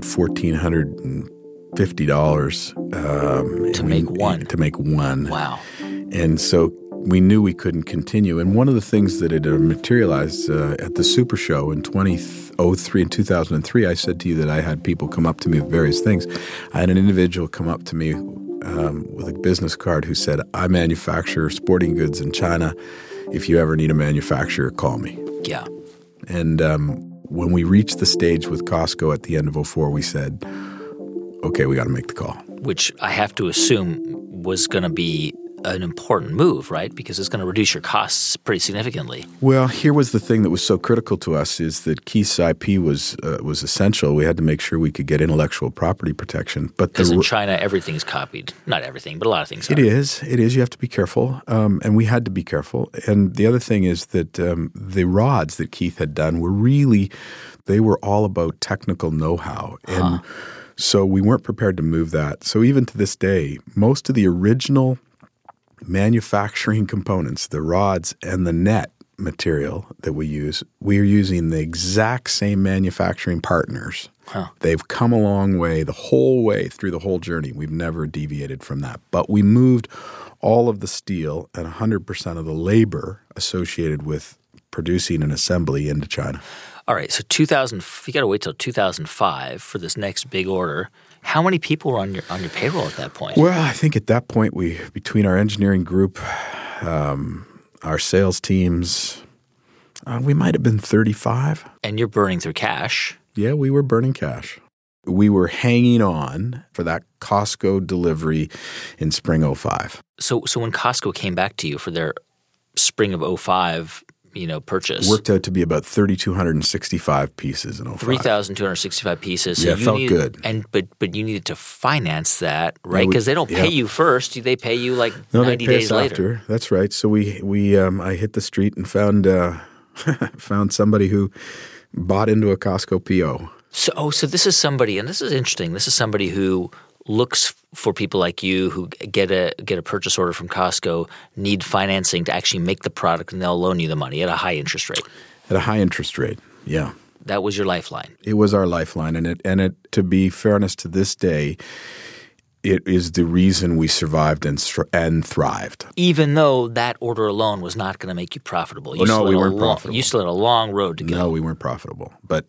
$1,450 to make one. To make one. Wow. And so we knew we couldn't continue. And one of the things that had materialized at the Super Show in 2003, I said to you that I had people come up to me with various things. I had an individual come up to me with a business card who said, I manufacture sporting goods in China. If you ever need a manufacturer, call me. Yeah. And when we reached the stage with Costco at the end of 2004, we said, okay, we got to make the call. Which I have to assume was going to be an important move, right? Because it's going to reduce your costs pretty significantly. Well, here was the thing that was so critical to us is that Keith's IP was essential. We had to make sure we could get intellectual property protection. Because in China, everything's copied. Not everything, but a lot of things are. It is. You have to be careful. And we had to be careful. And the other thing is that the rods that Keith had done they were all about technical know-how. And so we weren't prepared to move that. So even to this day, most of the original manufacturing components, the rods and the net material that we are using the exact same manufacturing partners. They've come a long way, the whole way through the whole journey. We've never deviated from that. But we moved all of the steel and 100% of the labor associated with producing an assembly into China. All right, so you got to wait till 2005 for this next big order. How many people were on your payroll at that point? Well, I think at that point between our engineering group, our sales teams, we might have been 35. And you're burning through cash. Yeah, we were burning cash. We were hanging on for that Costco delivery in spring 2005. So when Costco came back to you for their spring of 2005 purchase. Worked out to be about 3,265 pieces in 2005. 3,265 pieces. So yeah, it felt good. But you needed to finance that, right? Because they don't pay you first. They pay you 90 days later. After. That's right. So I hit the street and found somebody who bought into a Costco PO. So this is somebody, and this is interesting. This is somebody who looks for people like you who get a purchase order from Costco, need financing to actually make the product, and they'll loan you the money at a high interest rate. At a high interest rate, yeah. That was your lifeline. It was our lifeline, and it to be fairness to this day, it is the reason we survived and thrived. Even though that order alone was not going to make you profitable. We weren't profitable. You still had a long road to go. No, we weren't profitable. But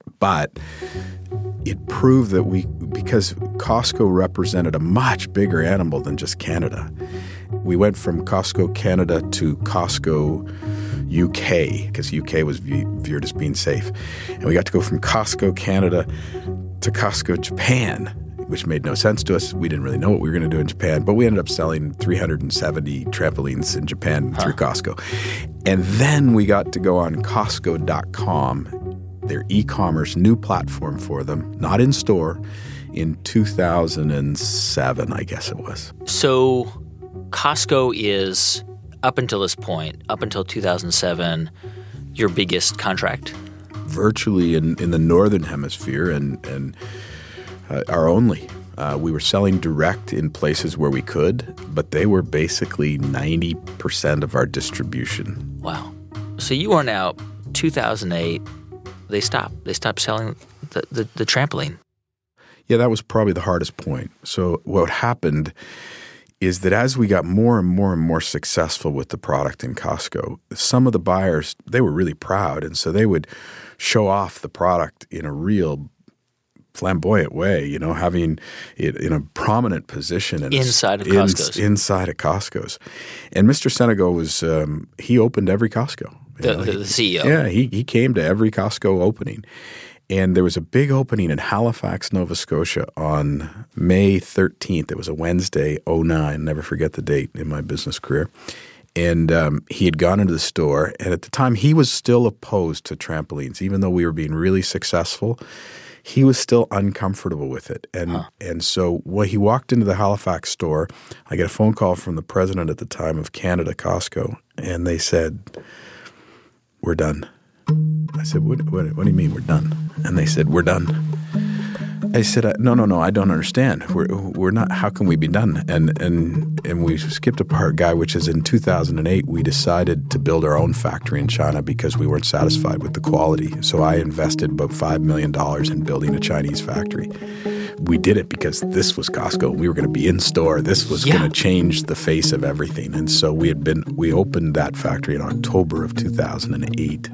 it proved that because Costco represented a much bigger animal than just Canada. We went from Costco Canada to Costco UK, because UK was viewed as being safe. And we got to go from Costco Canada to Costco Japan, which made no sense to us. We didn't really know what we were going to do in Japan, but we ended up selling 370 trampolines in Japan through Costco. And then we got to go on Costco.com, their e-commerce new platform for them, not in store, in 2007, I guess it was. So Costco is, up until this point, up until 2007, your biggest contract? Virtually in the Northern Hemisphere and our only. We were selling direct in places where we could, but they were basically 90% of our distribution. Wow. So you are now, 2008, they stopped selling the trampoline. Yeah, that was probably the hardest point. So what happened is that as we got more and more and more successful with the product in Costco, some of the buyers, they were really proud, and so they would show off the product in a real flamboyant way, having it in a prominent position inside of Costco's. Inside of Costco's. And Mr. Senegal was he opened every Costco. The CEO. Yeah, he came to every Costco opening. And there was a big opening in Halifax, Nova Scotia on May 13th. It was a Wednesday, 2009. Never forget the date in my business career. And he had gone into the store, and at the time he was still opposed to trampolines. Even though we were being really successful, he was still uncomfortable with it. And so when he walked into the Halifax store, I get a phone call from the president at the time of Canada Costco, and they said, "We're done." I said, what do you mean we're done? And they said, we're done. I said, no, I don't understand. We're not. How can we be done? And we skipped a part, Guy, which is in 2008, we decided to build our own factory in China because we weren't satisfied with the quality. So I invested about $5 million in building a Chinese factory. We did it because this was Costco. We were going to be in store. This was going to change the face of everything. And so we opened that factory in October of 2008.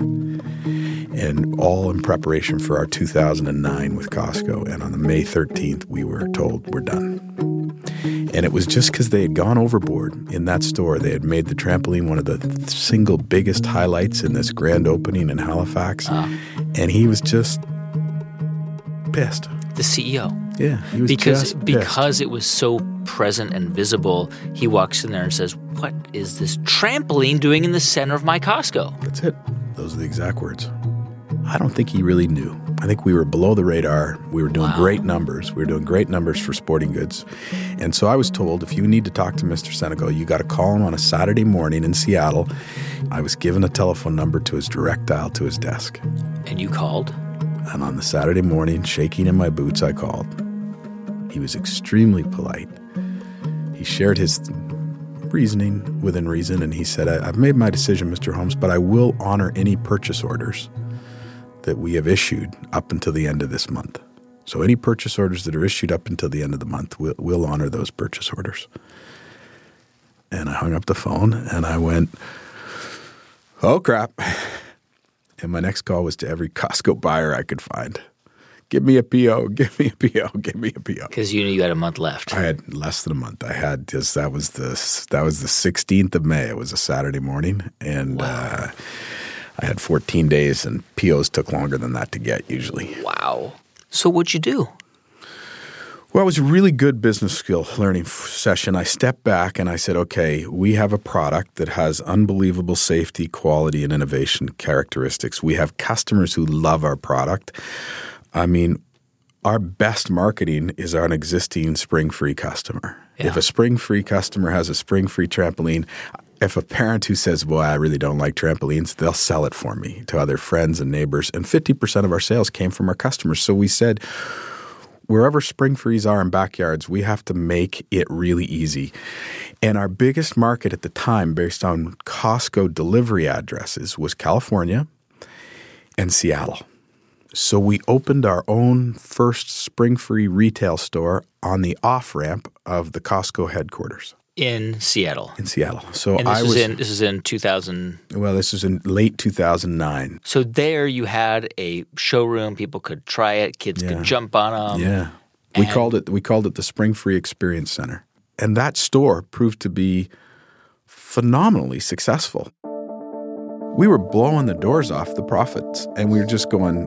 And all in preparation for our 2009 with Costco. And on the May 13th, we were told we're done. And it was just because they had gone overboard in that store. They had made the trampoline one of the single biggest highlights in this grand opening in Halifax. And he was just pissed. The CEO. Yeah, he was because it was so present and visible, he walks in there and says, "What is this trampoline doing in the center of my Costco?" That's it. Those are the exact words. I don't think he really knew. I think we were below the radar. We were doing great numbers. We were doing great numbers for sporting goods. And so I was told, if you need to talk to Mr. Senegal, you got to call him on a Saturday morning in Seattle. I was given a telephone number to his direct dial to his desk. And you called? And on the Saturday morning, shaking in my boots, I called. He was extremely polite. He shared his reasoning within reason, and he said, I've made my decision, Mr. Holmes, but I will honor any purchase orders that we have issued up until the end of this month. So any purchase orders that are issued up until the end of the month, we'll honor those purchase orders. And I hung up the phone, and I went, oh, crap. And my next call was to every Costco buyer I could find. Give me a PO, give me a PO, give me a PO. Because you knew you had a month left. I had less than a month. I had just, that was the 16th of May. It was a Saturday morning. And I had 14 days, and POs took longer than that to get usually. Wow. So what'd you do? Well, it was a really good business skill learning session. I stepped back and I said, okay, we have a product that has unbelievable safety, quality, and innovation characteristics. We have customers who love our product. I mean, our best marketing is our existing Spring-Free customer. Yeah. If a Spring-Free customer has a Spring-Free trampoline, if a parent who says, boy, I really don't like trampolines, they'll sell it for me to other friends and neighbors. And 50% of our sales came from our customers. So we said, wherever Spring-Frees are in backyards, we have to make it really easy. And our biggest market at the time, based on Costco delivery addresses, was California and Seattle. So we opened our own first Spring-Free retail store on the off-ramp of the Costco headquarters. In Seattle. In Seattle. So and this is in 2000. Well, this was in late 2009. So there you had a showroom. People could try it. Kids could jump on them. Yeah. We called it the Spring-Free Experience Center. And that store proved to be phenomenally successful. We were blowing the doors off the profits, and we were just going,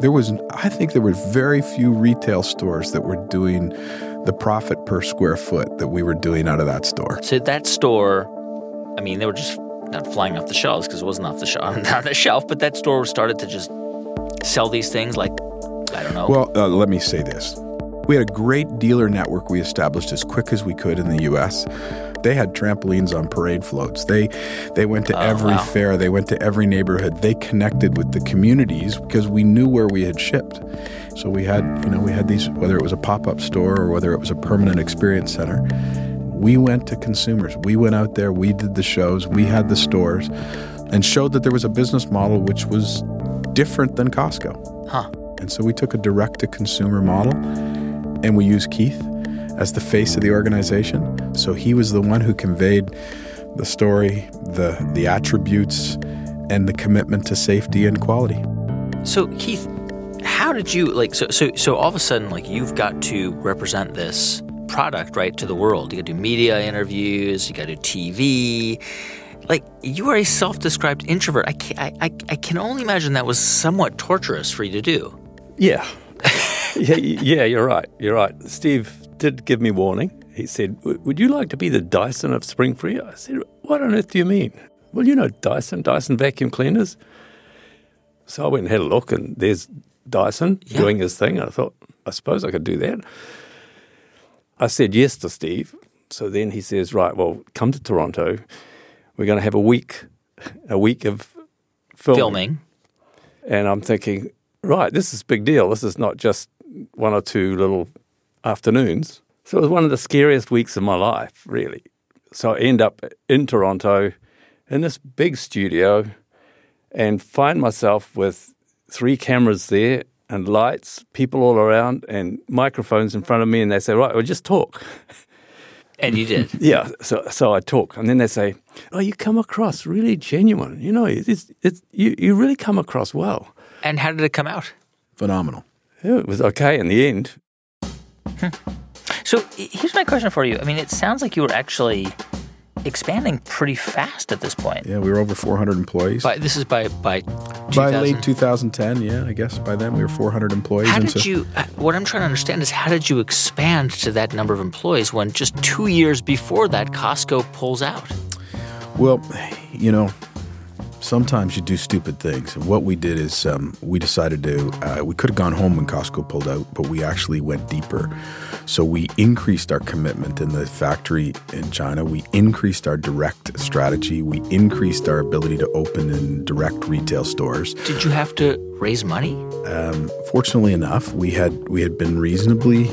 I think there were very few retail stores that were doing the profit per square foot that we were doing out of that store. So that store, I mean, they were just not flying off the shelves because it wasn't off the shelf, but that store started to just sell these things like, I don't know. Well, let me say this. We had a great dealer network we established as quick as we could in the U.S. They had trampolines on parade floats. They went to every fair. They went to every neighborhood. They connected with the communities because we knew where we had shipped. So we had these, whether it was a pop-up store or whether it was a permanent experience center, we went to consumers. We went out there. We did the shows. We had the stores and showed that there was a business model which was different than Costco. Huh. And so we took a direct-to-consumer model, and we used Keith as the face of the organization. So he was the one who conveyed the story, the attributes, and the commitment to safety and quality. So Keith, how did you so all of a sudden you've got to represent this product right to the world? You got to do media interviews, you got to do TV. You are a self-described introvert. I can only imagine that was somewhat torturous for you to do. Yeah. Yeah, you're right. You're right. Steve did give me warning. He said, would you like to be the Dyson of Spring-Free? I said, what on earth do you mean? Well, you know Dyson vacuum cleaners. So I went and had a look, and there's Dyson doing his thing. And I thought, I suppose I could do that. I said yes to Steve. So then he says, right, well, come to Toronto. We're going to have a week of filming. And I'm thinking, right, this is a big deal. This is not just one or two little afternoons. So it was one of the scariest weeks of my life, really. So I end up in Toronto in this big studio and find myself with 3 cameras there and lights, people all around, and microphones in front of me, and they say, right, well, just talk. And you did? Yeah, so I talk, and then they say, oh, you come across really genuine. You know, you really come across well. And how did it come out? Phenomenal. Yeah, it was okay in the end. So here's my question for you. I mean, it sounds like you were actually expanding pretty fast at this point. Yeah, we were over 400 employees. This is by 2000? By late 2010, yeah, I guess by then we were 400 employees. What I'm trying to understand is how did you expand to that number of employees when just 2 years before that, Costco pulls out? Well, you know, sometimes you do stupid things. And what we did is we decided we could have gone home when Costco pulled out, but we actually went deeper. So we increased our commitment in the factory in China. We increased our direct strategy. We increased our ability to open in direct retail stores. Did you have to raise money? Fortunately enough, we had been reasonably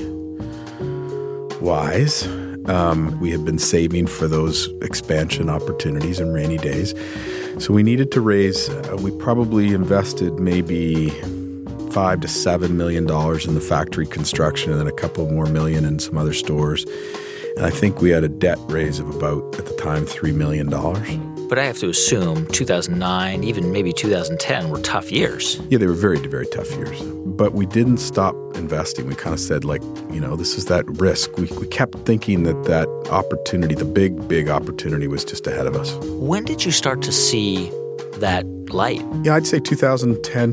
wise. We had been saving for those expansion opportunities and rainy days. So we needed to raise, we probably invested maybe $5 to $7 million in the factory construction and then a couple more million in some other stores. And I think we had a debt raise of about, at the time, $3 million. But I have to assume 2009, even maybe 2010 were tough years. Yeah, they were very, very tough years. But we didn't stop investing. We kind of said, this is that risk. We kept thinking that opportunity, the big, big opportunity was just ahead of us. When did you start to see that light? Yeah, I'd say 2010,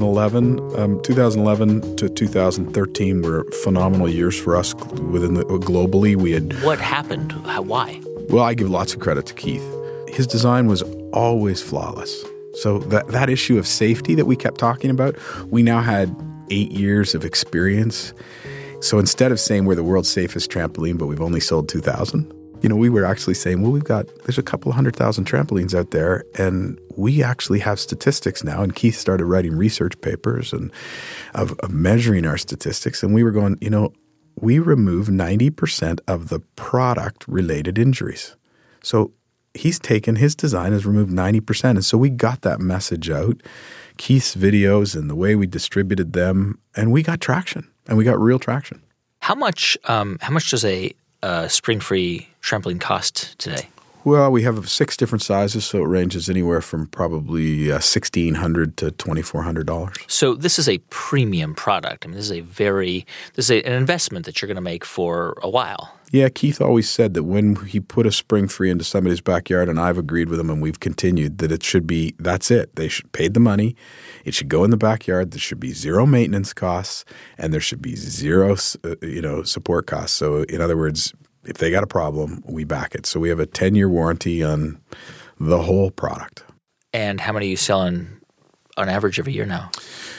2011. 2011 to 2013 were phenomenal years for us globally. What happened? Why? Well, I give lots of credit to Keith. His design was always flawless. So that issue of safety that we kept talking about, we now had 8 years of experience. So instead of saying we're the world's safest trampoline, but we've only sold 2,000, we were actually saying, well, there's a couple 100,000 trampolines out there, and we actually have statistics now. And Keith started writing research papers and of measuring our statistics. And we were going, we remove 90% of the product-related injuries. So he's taken his design has removed 90%. And so we got that message out, Keith's videos and the way we distributed them, and we got traction, and we got real traction. How much does a spring-free trampoline cost today? Well, we have 6 different sizes, so it ranges anywhere from probably $1,600 to $2,400. So this is a premium product. I mean, this is an investment that you're going to make for a while. Yeah, Keith always said that when he put a spring-free into somebody's backyard, and I've agreed with him and we've continued, that it should be, that's it. They should pay the money. It should go in the backyard. There should be 0 maintenance costs, and there should be 0, support costs. So in other words, if they got a problem, we back it. So we have a 10-year warranty on the whole product. And how many are you selling on average every year now?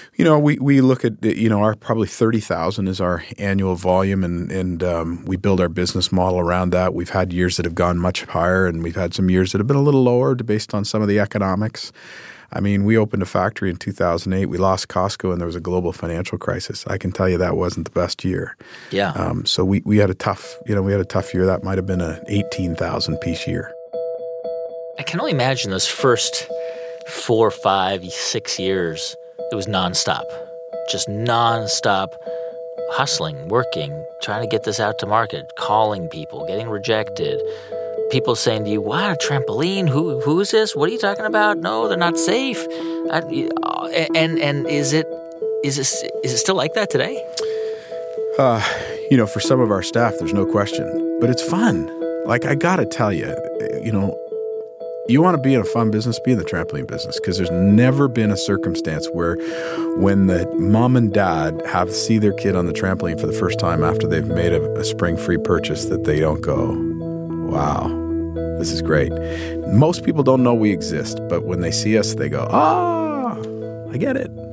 We look at, our probably 30,000 is our annual volume, and we build our business model around that. We've had years that have gone much higher, and we've had some years that have been a little lower based on some of the economics. I mean, we opened a factory in 2008. We lost Costco, and there was a global financial crisis. I can tell you that wasn't the best year. Yeah. So we had a tough, year. That might have been an 18,000 piece year. I can only imagine those first 4, 5, 6 years. It was nonstop, just nonstop hustling, working, trying to get this out to market, calling people, getting rejected. People saying to you, "Wow, trampoline? Who is this? What are you talking about? No, they're not safe." And is it still like that today? For some of our staff, there's no question, but it's fun. Like, I gotta tell you, you want to be in a fun business, be in the trampoline business, because there's never been a circumstance where when the mom and dad see their kid on the trampoline for the first time after they've made a spring-free purchase that they don't go, wow, this is great. Most people don't know we exist, but when they see us, they go, I get it.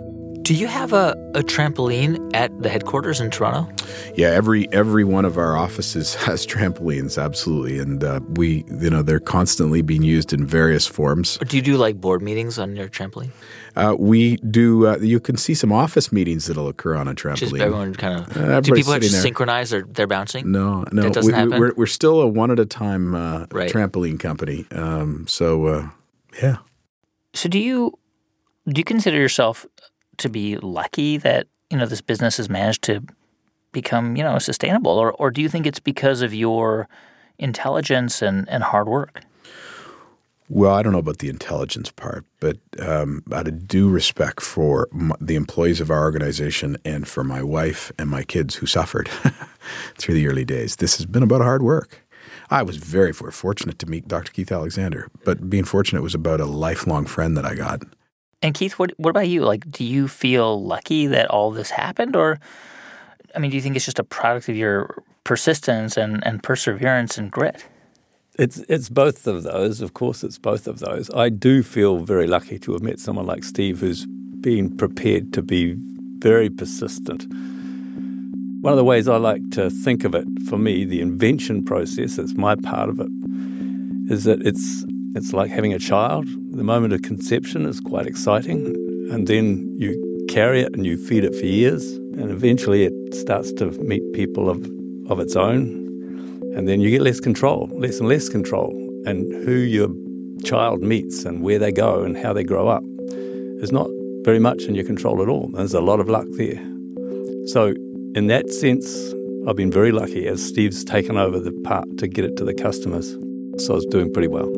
Do you have a trampoline at the headquarters in Toronto? Yeah, every one of our offices has trampolines, absolutely, and they're constantly being used in various forms. Do you do like board meetings on your trampoline? We do. You can see some office meetings that'll occur on a trampoline. Just everyone kind of. Do people have to synchronize their bouncing? No. That doesn't happen? We're still a one at a time right. trampoline company. Yeah. So do you consider yourself to be lucky that, this business has managed to become, sustainable? Or do you think it's because of your intelligence and hard work? Well, I don't know about the intelligence part, but out of due respect for the employees of our organization and for my wife and my kids who suffered through the early days, this has been about hard work. I was very fortunate to meet Dr. Keith Alexander, but being fortunate was about a lifelong friend that I got. And Keith, what about you? Like, do you feel lucky that all this happened? Or, do you think it's just a product of your persistence and perseverance and grit? It's both of those. Of course, it's both of those. I do feel very lucky to have met someone like Steve who's been prepared to be very persistent. One of the ways I like to think of it, for me, the invention process, that's my part of it, is that it's like having a child. The moment of conception is quite exciting, and then you carry it and you feed it for years, and eventually it starts to meet people of its own, and then you get less and less control, and who your child meets and where they go and how they grow up is not very much in your control at all. There's a lot of luck there. So in that sense, I've been very lucky as Steve's taken over the part to get it to the customers. So it's doing pretty well.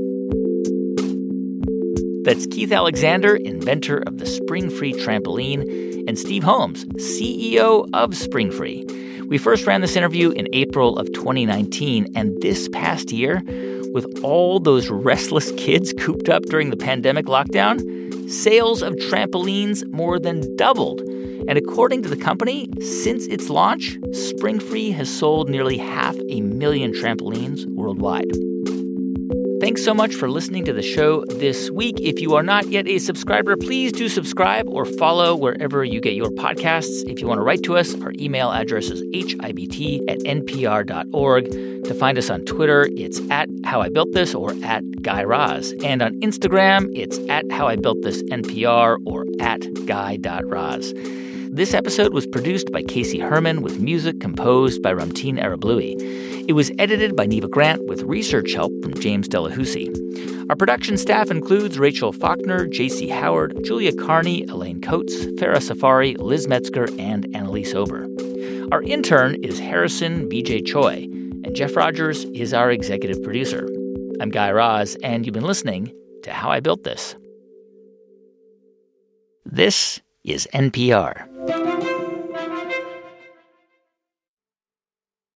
That's Keith Alexander, inventor of the Springfree trampoline, and Steve Holmes, CEO of Springfree. We first ran this interview in April of 2019, and this past year, with all those restless kids cooped up during the pandemic lockdown, sales of trampolines more than doubled. And according to the company, since its launch, Springfree has sold nearly 500,000 trampolines worldwide. Thanks so much for listening to the show this week. If you are not yet a subscriber, please do subscribe or follow wherever you get your podcasts. If you want to write to us, our email address is hibt@npr.org. To find us on Twitter, it's @HowIBuiltThis or @GuyRaz. And on Instagram, it's @HowIBuiltThisNPR or @Guy.Raz. This episode was produced by Casey Herman with music composed by Ramtin Arablouei. It was edited by Neva Grant with research help from James Delahousie. Our production staff includes Rachel Faulkner, J.C. Howard, Julia Carney, Elaine Coates, Farah Safari, Liz Metzger, and Annalise Ober. Our intern is Harrison B.J. Choi, and Jeff Rogers is our executive producer. I'm Guy Raz, and you've been listening to How I Built This. This is NPR.